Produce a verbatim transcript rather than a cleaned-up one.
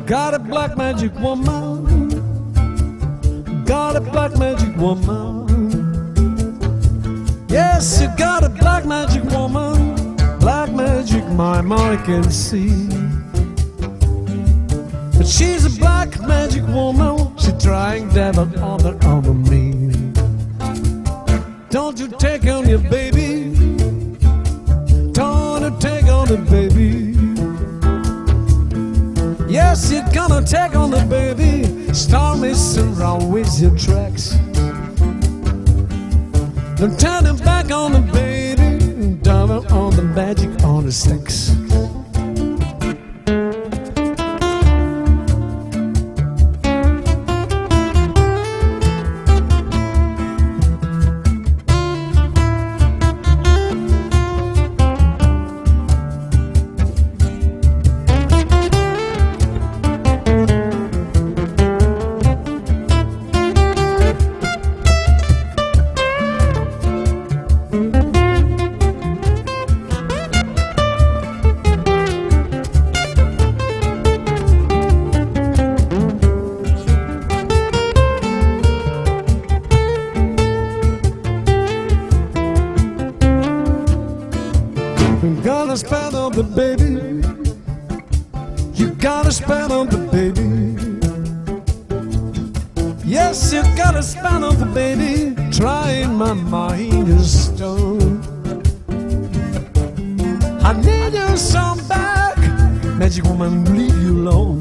Got a black magic woman, got a black magic woman. Yes, you got a black magic woman, black magic my mind can see. But she's a black magic woman, she trying devil other over me. Don't you take on your baby, don't you take on the baby. Yes, you're gonna take on the baby, start messing around with your tracks. Don't turn it back on the baby, double on the magic on the sticks. You gotta spell on the baby, you gotta spell on the baby. Yes, you gotta spell on the baby, trying my mind is stone. I need your song back, magic woman, leave you alone.